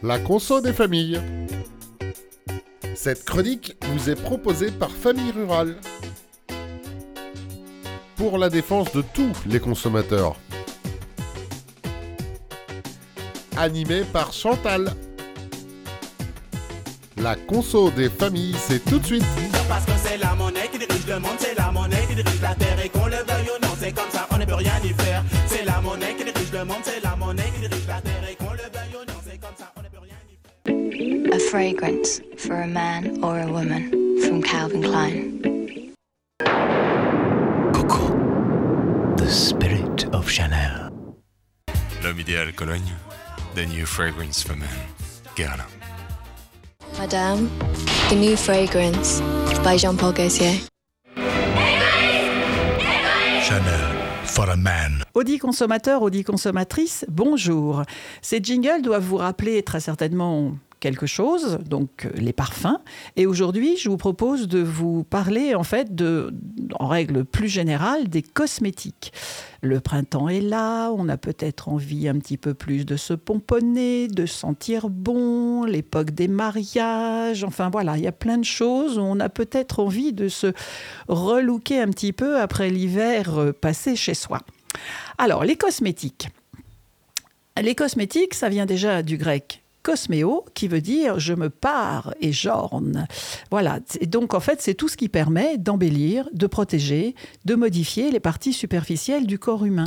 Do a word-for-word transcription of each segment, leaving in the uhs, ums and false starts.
La conso des familles. Cette chronique vous est proposée par Famille Rurale. Pour la défense de tous les consommateurs. Animé par Chantal. La conso des familles, c'est tout de suite. Parce que c'est la monnaie qui dirige le monde, c'est la monnaie qui dirige la terre. Et qu'on le veuille ou non, c'est comme ça, on ne peut rien y faire. C'est la monnaie qui dirige le monde, c'est la monnaie qui dirige la terre. Et qu'on le veuille ou non, c'est comme ça, on ne peut rien y faire. A fragrance for a man or a woman from Calvin Klein. Coco, the spirit of Chanel. L'homme idéal Cologne, the new fragrance for men, Guerlain. Madame, the new fragrance by Jean-Paul Gaultier. Chanel for a man. Audi consommateur, Audi consommatrice, bonjour. Ces jingles doivent vous rappeler très certainement quelque chose, donc les parfums. Et aujourd'hui, je vous propose de vous parler, en fait, de, en règle plus générale, des cosmétiques. Le printemps est là, on a peut-être envie un petit peu plus de se pomponner, de sentir bon, l'époque des mariages, enfin voilà, il y a plein de choses où on a peut-être envie de se relooker un petit peu après l'hiver passé chez soi. Alors, les cosmétiques. Les cosmétiques, ça vient déjà du grec cosméo, qui veut dire « je me pare et j'orne ». Voilà, et donc en fait, c'est tout ce qui permet d'embellir, de protéger, de modifier les parties superficielles du corps humain.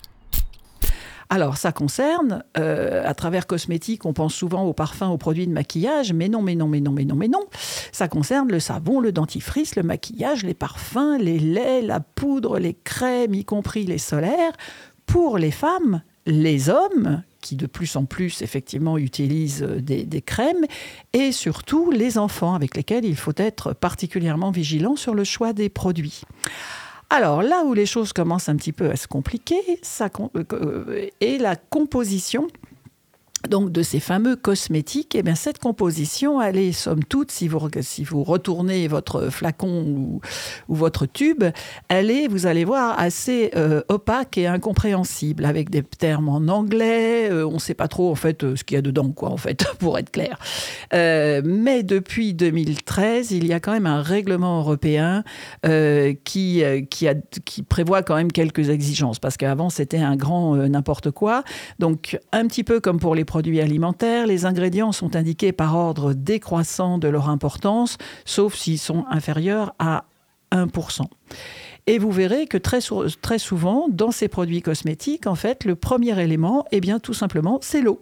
Alors, ça concerne, euh, à travers cosmétiques, on pense souvent aux parfums, aux produits de maquillage, mais non, mais non, mais non, mais non, mais non. Ça concerne le savon, le dentifrice, le maquillage, les parfums, les laits, la poudre, les crèmes, y compris les solaires. Pour les femmes, les hommes, qui de plus en plus, effectivement, utilisent des, des crèmes, et surtout les enfants, avec lesquels il faut être particulièrement vigilant sur le choix des produits. Alors, là où les choses commencent un petit peu à se compliquer, ça, euh, est la composition donc de ces fameux cosmétiques. Eh bien, cette composition, elle est, somme toute, si vous, si vous retournez votre flacon ou, ou votre tube, elle est, vous allez voir, assez euh, opaque et incompréhensible, avec des termes en anglais. Euh, on ne sait pas trop, en fait, euh, ce qu'il y a dedans, quoi, en fait, pour être clair. Euh, mais depuis deux mille treize, il y a quand même un règlement européen euh, qui, euh, qui, a, qui prévoit quand même quelques exigences, parce qu'avant, c'était un grand euh, n'importe quoi. Donc, un petit peu comme pour les produits alimentaires, les ingrédients sont indiqués par ordre décroissant de leur importance, sauf s'ils sont inférieurs à un pour cent. Et vous verrez que très, sou- très souvent, dans ces produits cosmétiques, en fait, le premier élément, eh bien, tout simplement, c'est l'eau.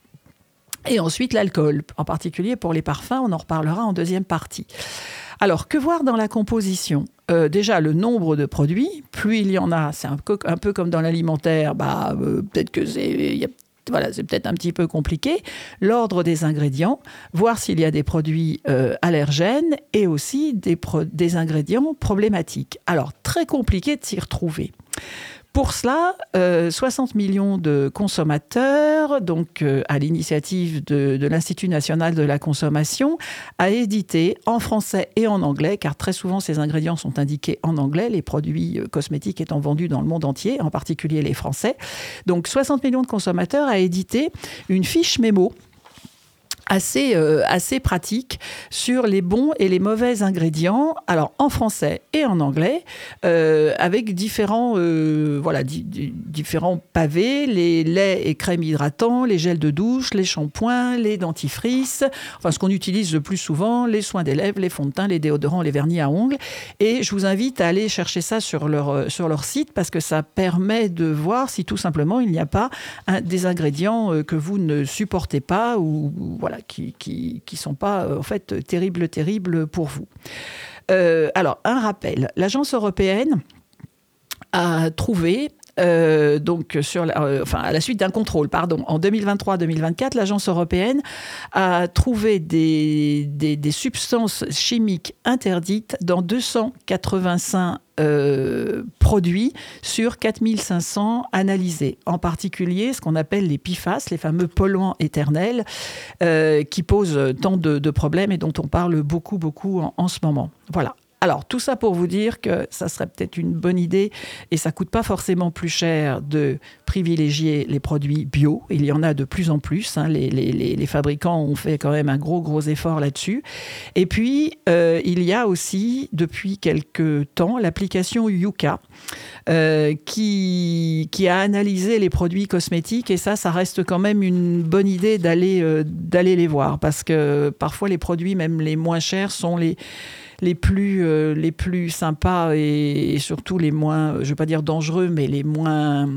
Et ensuite, l'alcool, en particulier pour les parfums, on en reparlera en deuxième partie. Alors, que voir dans la composition ? Euh, déjà, le nombre de produits, plus il y en a, c'est un peu, un peu comme dans l'alimentaire, bah, euh, peut-être que c'est... Il y a Voilà, c'est peut-être un petit peu compliqué. L'ordre des ingrédients, voir s'il y a des produits euh, allergènes et aussi des, pro- des ingrédients problématiques. Alors, très compliqué de s'y retrouver. Pour cela, euh, soixante millions de consommateurs, donc euh, à l'initiative de, de l'Institut national de la consommation, a édité en français et en anglais, car très souvent ces ingrédients sont indiqués en anglais, les produits cosmétiques étant vendus dans le monde entier, en particulier les Français. Donc soixante millions de consommateurs a édité une fiche mémo assez, euh, assez pratique sur les bons et les mauvais ingrédients, alors en français et en anglais, euh, avec différents, euh, voilà, di- di- différents pavés, les laits et crèmes hydratants, les gels de douche, les shampoings, les dentifrices, enfin ce qu'on utilise le plus souvent, les soins des lèvres, les fonds de teint, les déodorants, les vernis à ongles. Et je vous invite à aller chercher ça sur leur, sur leur site, parce que ça permet de voir si tout simplement il n'y a pas un, des ingrédients que vous ne supportez pas, ou, ou voilà, qui qui qui sont pas en fait terribles terribles pour vous. Euh, alors un rappel, l'agence européenne a trouvé Euh, donc sur la, euh, enfin, à la suite d'un contrôle, pardon, en deux mille vingt-trois deux mille vingt-quatre, l'agence européenne a trouvé des, des, des substances chimiques interdites dans deux cent quatre-vingt-cinq euh, produits sur quatre mille cinq cents analysés. En particulier, ce qu'on appelle les P F A S, les fameux polluants éternels, euh, qui posent tant de, de problèmes et dont on parle beaucoup, beaucoup en, en ce moment. Voilà. Alors, tout ça pour vous dire que ça serait peut-être une bonne idée et ça ne coûte pas forcément plus cher de privilégier les produits bio. Il y en a de plus en plus. Hein. Les, les, les fabricants ont fait quand même un gros, gros effort là-dessus. Et puis, euh, il y a aussi, depuis quelques temps, l'application Yuka euh, qui, qui a analysé les produits cosmétiques. Et ça, ça reste quand même une bonne idée d'aller, euh, d'aller les voir parce que parfois, les produits, même les moins chers, sont les... les plus, euh, les plus sympas et, et surtout les moins, je ne vais pas dire dangereux, mais les moins,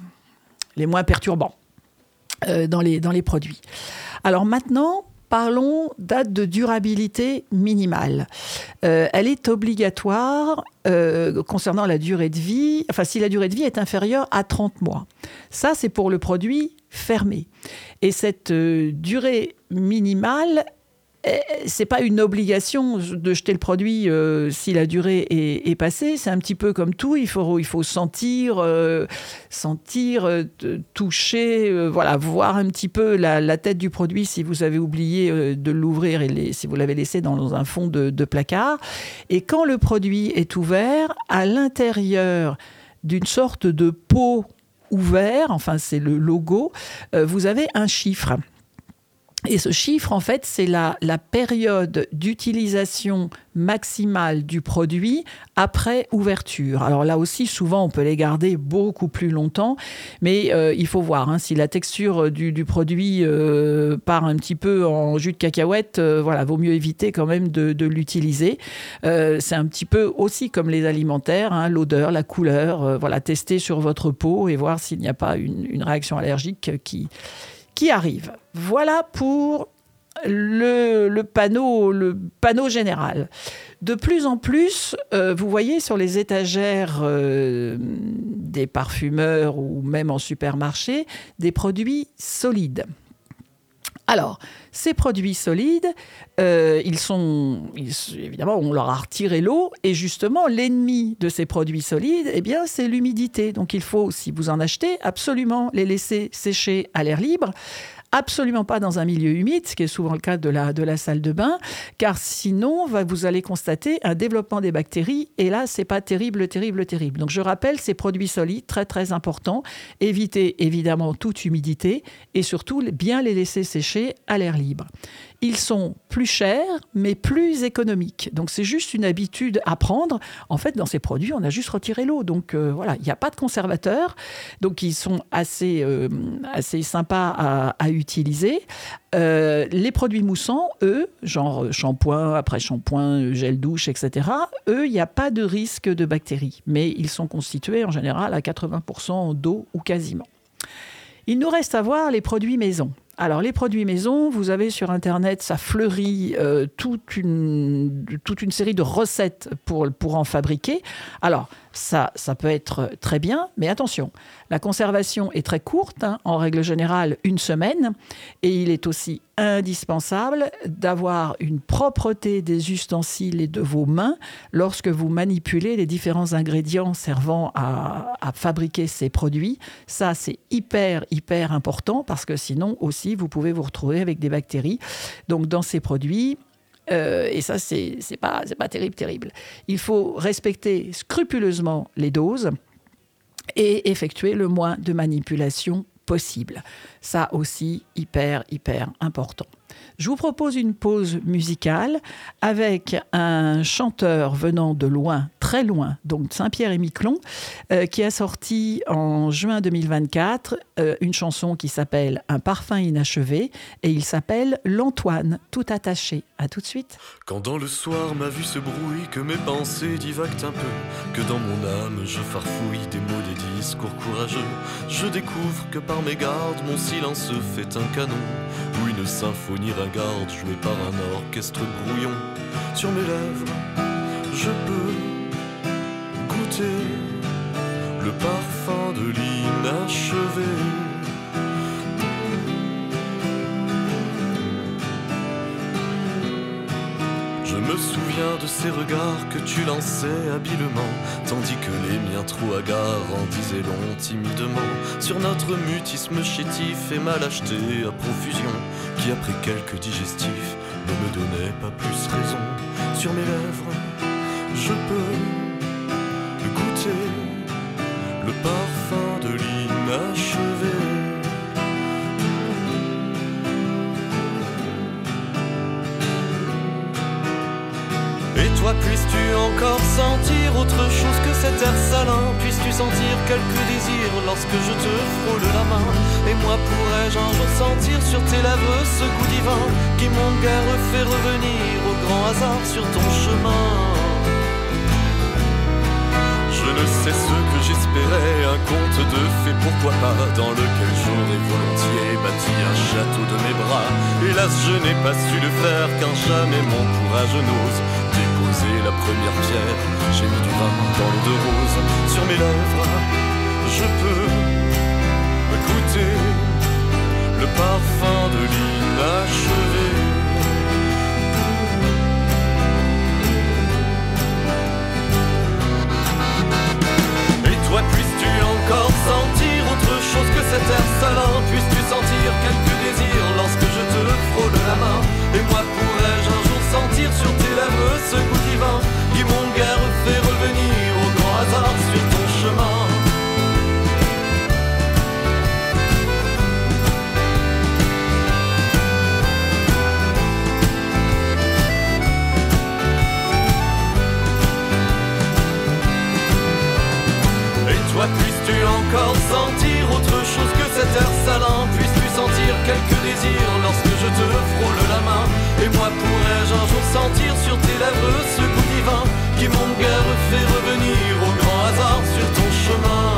les moins perturbants euh, dans, les, dans les produits. Alors maintenant, parlons date de durabilité minimale. Euh, elle est obligatoire euh, concernant la durée de vie, enfin si la durée de vie est inférieure à trente mois. Ça, c'est pour le produit fermé. Et cette euh, durée minimale, c'est pas une obligation de jeter le produit euh, si la durée est, est passée. C'est un petit peu comme tout. Il faut, il faut sentir, euh, sentir, euh, toucher, euh, voilà, voir un petit peu la, la tête du produit si vous avez oublié euh, de l'ouvrir et les, si vous l'avez laissé dans un fond de, de placard. Et quand le produit est ouvert, à l'intérieur d'une sorte de pot ouvert, enfin c'est le logo, euh, vous avez un chiffre. Et ce chiffre, en fait, c'est la, la période d'utilisation maximale du produit après ouverture. Alors là aussi, souvent, on peut les garder beaucoup plus longtemps, mais euh, il faut voir hein, si la texture du, du produit euh, part un petit peu en jus de cacahuète, euh, voilà, vaut mieux éviter quand même de, de l'utiliser. Euh, c'est un petit peu aussi comme les alimentaires, hein, l'odeur, la couleur, euh, voilà, tester sur votre peau et voir s'il n'y a pas une, une réaction allergique qui... qui arrive. Voilà pour le, le, panneau, le panneau général. De plus en plus, euh, vous voyez sur les étagères euh, des parfumeurs ou même en supermarché, des produits solides. Alors, ces produits solides, euh, ils sont, ils, évidemment, on leur a retiré l'eau et justement, l'ennemi de ces produits solides, eh bien, c'est l'humidité. Donc, il faut, si vous en achetez, absolument les laisser sécher à l'air libre. Absolument pas dans un milieu humide, ce qui est souvent le cas de la, de la salle de bain, car sinon, vous allez constater un développement des bactéries, et là, c'est pas terrible, terrible, terrible. Donc, je rappelle, ces produits solides, très, très importants. Évitez évidemment toute humidité, et surtout, bien les laisser sécher à l'air libre. Ils sont plus chers, mais plus économiques. Donc, c'est juste une habitude à prendre. En fait, dans ces produits, on a juste retiré l'eau. Donc, euh, voilà, il n'y a pas de conservateur. Donc, ils sont assez, euh, assez sympas à, à utiliser. Euh, les produits moussants, eux, genre shampoing, après-shampoing, gel douche, et cetera, eux, il n'y a pas de risque de bactéries. Mais ils sont constitués, en général, à quatre-vingts pour cent d'eau ou quasiment. Il nous reste à voir les produits maison. Alors, les produits maison, vous avez sur Internet, ça fleurit euh, toute, une, toute une série de recettes pour, pour en fabriquer. Alors, ça, ça peut être très bien, mais attention, la conservation est très courte, hein, en règle générale, une semaine. Et il est aussi indispensable d'avoir une propreté des ustensiles et de vos mains lorsque vous manipulez les différents ingrédients servant à, à fabriquer ces produits. Ça, c'est hyper, hyper important parce que sinon aussi, vous pouvez vous retrouver avec des bactéries. Donc, dans ces produits, euh, et ça, c'est, c'est pas, c'est pas terrible, terrible. Il faut respecter scrupuleusement les doses et effectuer le moins de manipulations possible. Ça aussi, hyper, hyper important. Je vous propose une pause musicale avec un chanteur venant de loin, très loin, donc Saint-Pierre-et-Miquelon, euh, qui a sorti en juin deux mille vingt-quatre euh, une chanson qui s'appelle « Un parfum inachevé » et il s'appelle « L'Antoine, tout attaché ». À tout de suite. Quand dans le soir ma vue se brouille, que mes pensées divaguent un peu, que dans mon âme je farfouille des mots, des discours courageux, je découvre que par mégarde mon silence fait un canon, ou une symphonie ringarde jouée par un orchestre brouillon. Sur mes lèvres, je peux goûter le parfum de l'inachevé. Je me souviens de ces regards que tu lançais habilement, tandis que les miens trop hagards en disaient long timidement sur notre mutisme chétif et ma lâcheté à profusion, qui après quelques digestifs ne me donnait pas plus raison. Sur mes lèvres, je peux goûter le parfum de l'inachevé. Et toi, puisses-tu encore sentir autre chose que cet air salin? Puisses-tu sentir quelques désirs lorsque je te frôle la main? Et moi, pourrais-je un jour sentir sur tes lèvres ce goût divin qui mon guère fait revenir au grand hasard sur ton chemin? Je ne sais ce que j'espérais, un conte de fées, pourquoi pas, dans lequel j'aurais volontiers bâti un château de mes bras. Hélas, je n'ai pas su le faire, car jamais mon courage n'ose déposer la première pierre. J'ai mis du vin dans l'eau de rose sur mes lèvres. Je peux goûter le parfum de l'inachevé. Toi, puisses-tu encore sentir autre chose que cet air salin? Puisses-tu sentir quelques désirs lorsque je te frôle la main? Et moi, pourrais-je un jour sentir sur tes lèvres ce goût divin qui mon guère fait revenir au grand hasard sur ton chemin? Toi, puisses-tu encore sentir autre chose que cet air salin? Puisses-tu sentir quelques désirs lorsque je te frôle la main? Et moi, pourrais-je un jour sentir sur tes lèvres ce goût divin qui mon guère fait revenir au grand hasard sur ton chemin?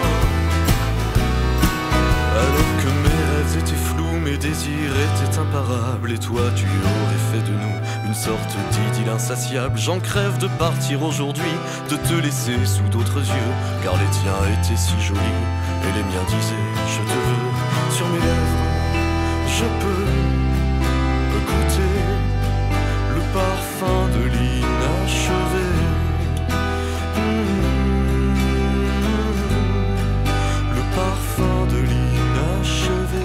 Alors que mes rêves étaient flous, mes désirs étaient imparables, et toi, tu aurais fait de nous une sorte d'idylle insatiable. J'en crève de partir aujourd'hui, de te laisser sous d'autres yeux, car les tiens étaient si jolis et les miens disaient je te veux. Sur mes lèvres, je peux goûter le parfum de l'inachevé. Mmh, le parfum de l'inachevé.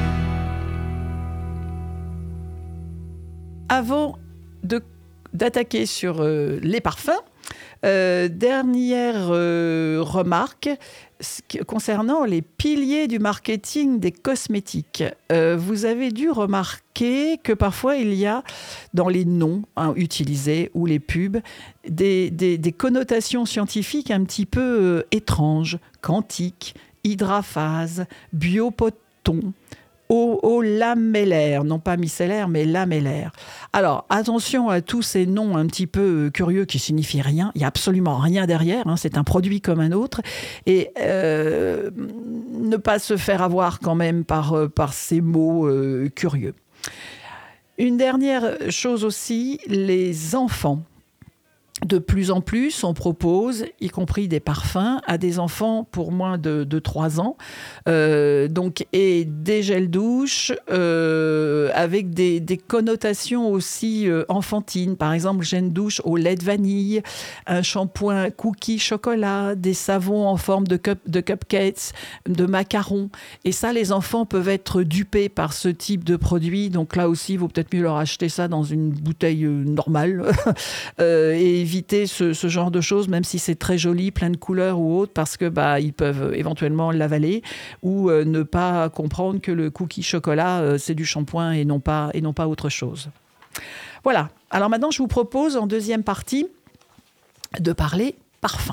Avant de, d'attaquer sur euh, les parfums, euh, dernière euh, remarque concernant les piliers du marketing des cosmétiques. Euh, vous avez dû remarquer que parfois il y a dans les noms hein, utilisés ou les pubs des, des, des connotations scientifiques un petit peu euh, étranges. Quantique, hydraphase, biopoton, Eau, eau lamellaire, non pas micellaire, mais lamellaire. Alors, attention à tous ces noms un petit peu curieux qui signifient rien. Il n'y a absolument rien derrière. Hein, c'est un produit comme un autre. Et euh, ne pas se faire avoir quand même par, par ces mots euh, curieux. Une dernière chose aussi, les enfants. De plus en plus, on propose, y compris des parfums, à des enfants pour moins de, de trois ans, euh, donc, et des gels douche euh, avec des, des connotations aussi euh, enfantines. Par exemple, gel douche au lait de vanille, un shampoing cookie chocolat, des savons en forme de, cup, de cupcakes, de macarons. Et ça, les enfants peuvent être dupés par ce type de produit. Donc là aussi, il vaut peut-être mieux leur acheter ça dans une bouteille euh, normale euh, et éviter ce, ce genre de choses, même si c'est très joli, plein de couleurs ou autre, parce que bah, ils peuvent éventuellement l'avaler ou euh, ne pas comprendre que le cookie chocolat, euh, c'est du shampoing et non pas, et non pas autre chose. Voilà. Alors maintenant, je vous propose en deuxième partie de parler parfum.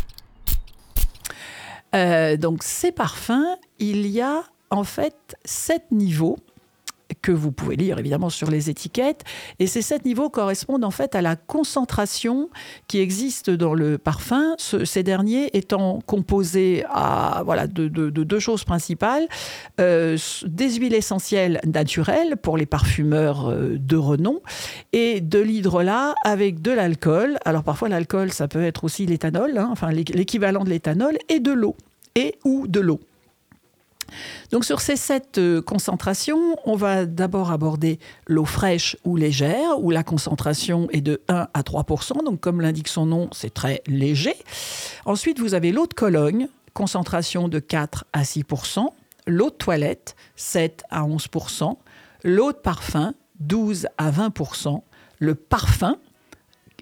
Euh, donc, ces parfums, il y a en fait sept niveaux que vous pouvez lire évidemment sur les étiquettes. Et ces sept niveaux correspondent en fait à la concentration qui existe dans le parfum, ce, ces derniers étant composés à, voilà, de, de, de deux choses principales. Euh, des huiles essentielles naturelles pour les parfumeurs euh, de renom et de l'hydrolat avec de l'alcool. Alors parfois l'alcool, ça peut être aussi l'éthanol, hein, enfin l'équivalent de l'éthanol, et de l'eau, et ou de l'eau. Donc sur ces sept euh, concentrations, on va d'abord aborder l'eau fraîche ou légère, où la concentration est de un à trois pour cent. Donc comme l'indique son nom, c'est très léger. Ensuite, vous avez l'eau de Cologne, concentration de quatre à six pour cent. L'eau de toilette, sept à onze pour cent. L'eau de parfum, douze à vingt pour cent. Le parfum,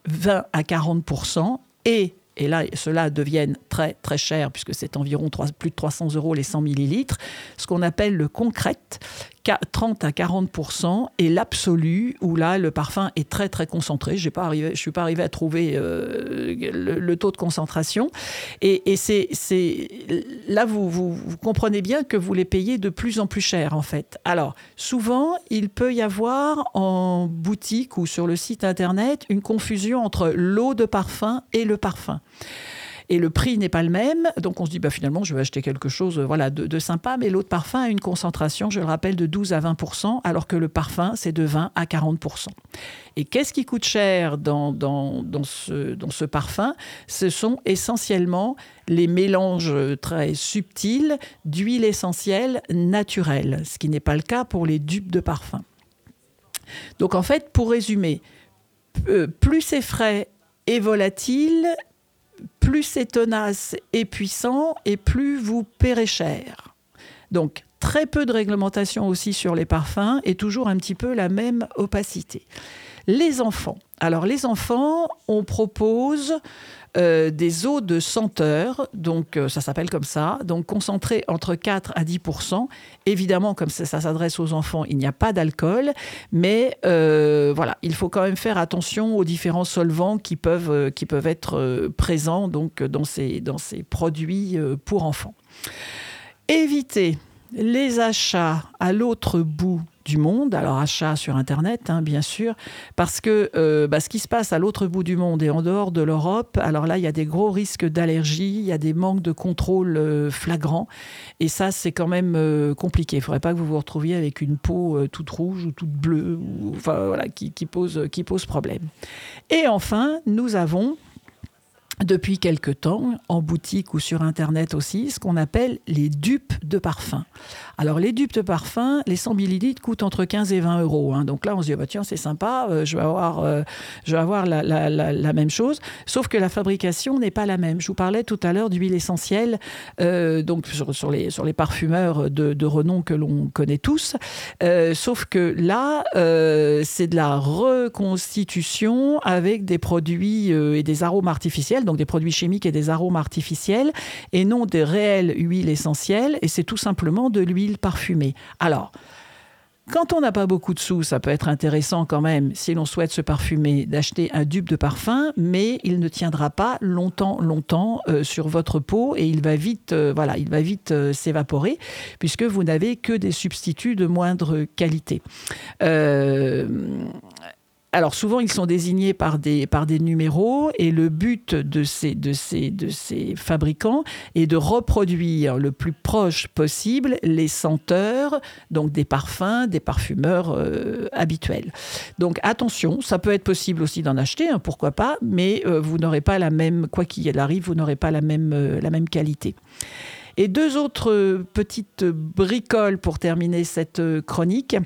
vingt à quarante pour cent et et là, cela deviennent très, très cher, puisque c'est environ trois, plus de trois cents euros les cent millilitres, ce qu'on appelle le concrète, trente à quarante pour cent, et l'absolu, où là, le parfum est très, très concentré. J'ai pas arrivé, je ne suis pas arrivé à trouver euh, le, le taux de concentration. Et, et c'est, c'est, là, vous, vous, vous comprenez bien que vous les payez de plus en plus cher, en fait. Alors, souvent, il peut y avoir en boutique ou sur le site Internet une confusion entre l'eau de parfum et le parfum. Et le prix n'est pas le même, donc on se dit bah, finalement je vais acheter quelque chose voilà, de, de sympa, mais l'eau de parfum a une concentration, je le rappelle, de douze à vingt pour cent, alors que le parfum c'est de vingt à quarante pour cent. Et qu'est-ce qui coûte cher dans, dans, dans, ce, dans ce parfum ? Ce sont essentiellement les mélanges très subtils d'huile essentielle naturelle, ce qui n'est pas le cas pour les dupes de parfum. Donc en fait, pour résumer, euh, plus c'est frais et volatile, plus c'est tenace et puissant, et plus vous paierez cher. Donc, très peu de réglementation aussi sur les parfums, et toujours un petit peu la même opacité. Les enfants. Alors, les enfants, on propose euh, des eaux de senteur, donc euh, ça s'appelle comme ça, donc concentrées entre quatre à dix pour cent. Évidemment, comme ça, ça s'adresse aux enfants, il n'y a pas d'alcool, mais euh, voilà, il faut quand même faire attention aux différents solvants qui peuvent, euh, qui peuvent être euh, présents donc, dans, ces, dans ces produits euh, pour enfants. Évitez les achats à l'autre bout du monde, alors achat sur Internet, hein, bien sûr, parce que euh, bah, ce qui se passe à l'autre bout du monde et en dehors de l'Europe, alors là, il y a des gros risques d'allergie, il y a des manques de contrôle euh, flagrants, et ça, c'est quand même euh, compliqué. Il ne faudrait pas que vous vous retrouviez avec une peau euh, toute rouge ou toute bleue, ou, enfin, voilà, qui, qui, pose, qui pose problème. Et enfin, nous avons depuis quelque temps, en boutique ou sur Internet aussi, ce qu'on appelle les dupes de parfum. Alors, les dupes de parfum, les cent millilitres coûtent entre quinze et vingt euros. Hein. Donc là, on se dit, oh bah, tiens, c'est sympa, euh, je vais avoir, euh, je vais avoir la, la, la, la même chose. Sauf que la fabrication n'est pas la même. Je vous parlais tout à l'heure d'huile essentielle, euh, donc sur, sur, les, sur les parfumeurs de, de renom que l'on connaît tous. Euh, sauf que là, euh, c'est de la reconstitution avec des produits euh, et des arômes artificiels, donc des produits chimiques et des arômes artificiels, et non des réelles huiles essentielles, et c'est tout simplement de l'huile parfumée. Alors, quand on n'a pas beaucoup de sous, ça peut être intéressant quand même, si l'on souhaite se parfumer, d'acheter un dupe de parfum, mais il ne tiendra pas longtemps, longtemps euh, sur votre peau, et il va vite, euh, voilà, il va vite euh, s'évaporer, puisque vous n'avez que des substituts de moindre qualité. Euh... Alors souvent, ils sont désignés par des, par des numéros, et le but de ces, de, ces, de ces fabricants est de reproduire le plus proche possible les senteurs, donc des parfums, des parfumeurs euh, habituels. Donc attention, ça peut être possible aussi d'en acheter, hein, pourquoi pas, mais euh, vous n'aurez pas la même, quoi qu'il arrive, vous n'aurez pas la même, euh, la même qualité. Et deux autres petites bricoles pour terminer cette chronique.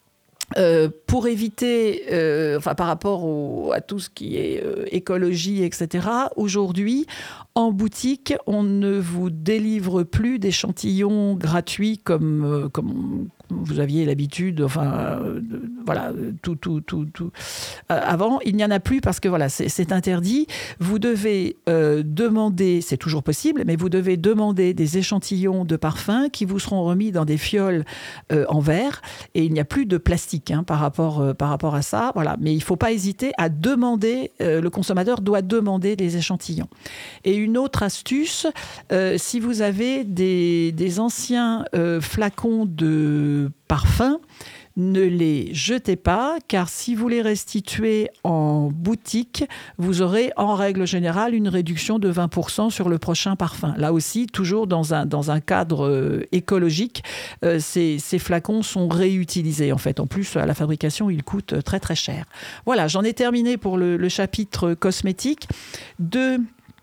Euh, pour éviter, euh, enfin par rapport au, à tout ce qui est euh, écologie, et cetera, aujourd'hui, en boutique, on ne vous délivre plus d'échantillons gratuits comme, euh, comme vous aviez l'habitude, enfin, euh, voilà, tout, tout, tout, tout. Euh, avant, il n'y en a plus parce que voilà, c'est, c'est interdit. Vous devez euh, demander, c'est toujours possible, mais vous devez demander des échantillons de parfums qui vous seront remis dans des fioles euh, en verre, et il n'y a plus de plastique hein, par rapport, euh, par rapport à ça. Voilà, mais il ne faut pas hésiter à demander. Euh, le consommateur doit demander des échantillons. Et une autre astuce, euh, si vous avez des, des anciens euh, flacons de parfums, ne les jetez pas, car si vous les restituez en boutique, vous aurez en règle générale une réduction de vingt pour cent sur le prochain parfum. Là aussi, toujours dans un, dans un cadre euh, écologique, euh, ces, ces flacons sont réutilisés. En fait, en plus, à la fabrication, ils coûtent très très cher. Voilà, j'en ai terminé pour le, le chapitre cosmétique. Deux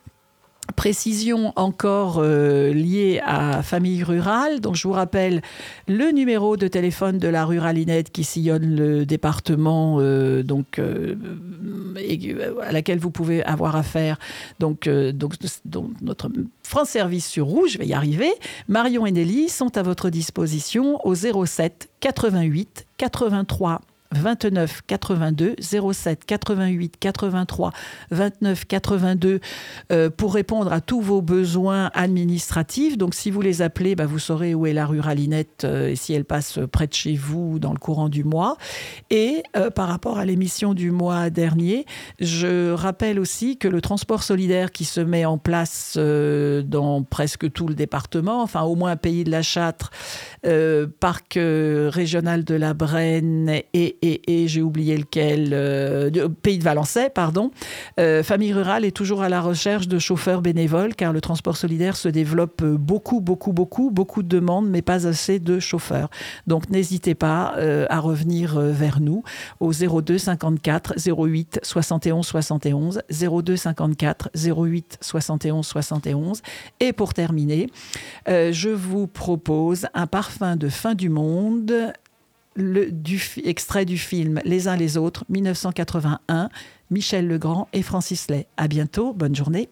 précision encore euh, liée à Famille Rurale. Donc, je vous rappelle le numéro de téléphone de la Ruralinette qui sillonne le département, euh, donc, euh, et, à laquelle vous pouvez avoir affaire. Donc, euh, donc, donc notre France Service sur Rouge, je vais y arriver. Marion et Nelly sont à votre disposition au zéro sept quatre-vingt-huit quatre-vingt-trois vingt-neuf quatre-vingt-deux, zéro sept quatre-vingt-huit quatre-vingt-trois vingt-neuf quatre-vingt-deux euh, pour répondre à tous vos besoins administratifs. Donc si vous les appelez, bah, vous saurez où est la ruralinette euh, et si elle passe près de chez vous dans le courant du mois. Et euh, par rapport à l'émission du mois dernier, je rappelle aussi que le transport solidaire qui se met en place euh, dans presque tout le département, enfin au moins Pays de la Châtre, euh, Parc euh, régional de la Brenne et, et, et j'ai oublié lequel, euh, Pays de Valençay, pardon. Euh, Famille Rurale est toujours à la recherche de chauffeurs bénévoles car le transport solidaire se développe beaucoup, beaucoup, beaucoup, beaucoup de demandes, mais pas assez de chauffeurs. Donc n'hésitez pas euh, à revenir euh, vers nous au zéro deux cinquante-quatre zéro huit soixante et onze soixante et onze, zéro deux cinquante-quatre zéro huit soixante et onze soixante et onze. Et pour terminer, euh, je vous propose un parfum de fin du monde, le, du, extrait du film Les uns les autres, mille neuf cent quatre-vingt-un, Michel Legrand et Francis Lay. À bientôt, bonne journée.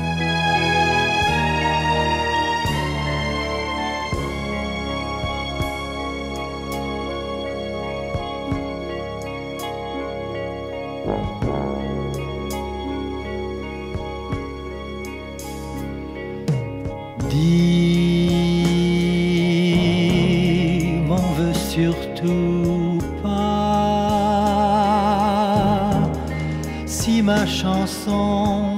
Dis, m'en veux surtout pas si ma chanson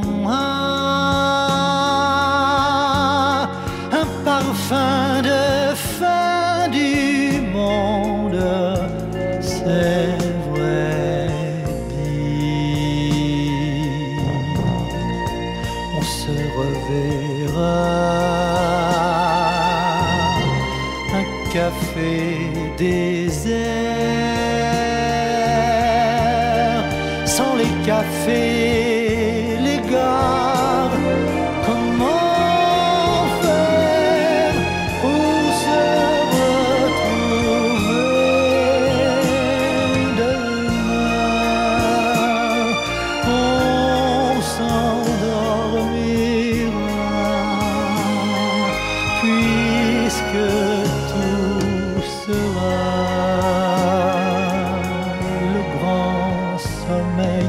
a un parfum de fin du monde. C'est vrai, dis, on se reverra. Café désert, sans les cafés, les gares, comment faire pour se retrouver demain? On s'endormira puisque sera le grand sommeil.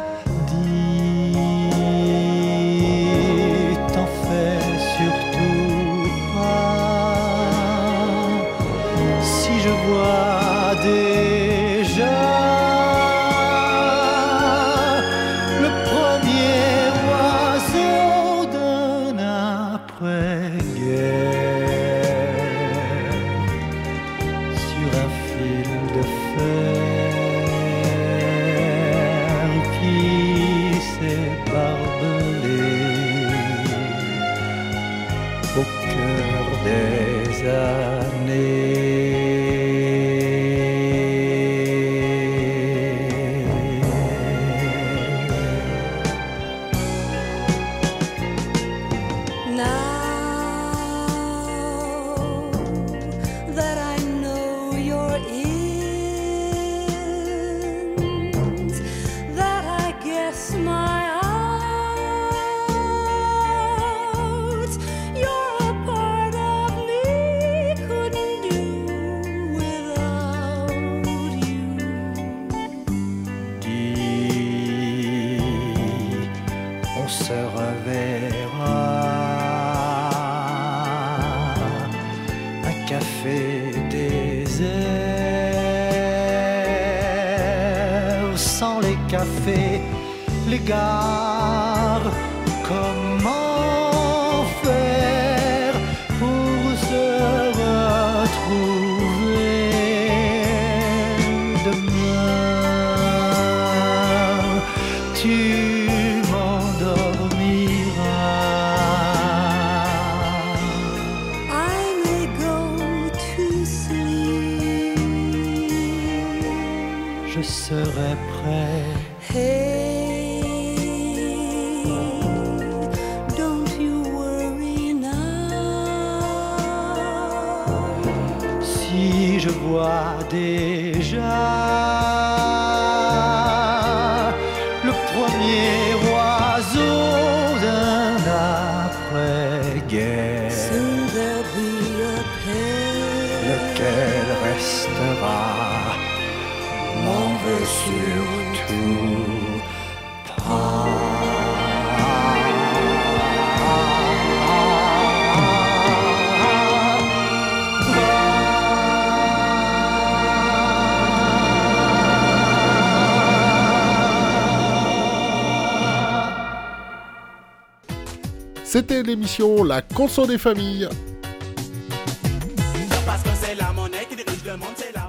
Dis, t'en fais surtout pas si je vois déjà le premier oiseau d'un après-guerre de fer qui s'est barbelé au cœur des années. On se reverra, un café désert, sans les cafés, les gares, comment faire pour se retrouver demain? Tu je serai prêt. Hey, don't you worry now. Si je vois déjà le premier oiseau d'un après-guerre, soon there'll be a pair, lequel restera mon C'était l'émission La Conso des familles. Parce que c'est la monnaie qui dirige le monde, c'est la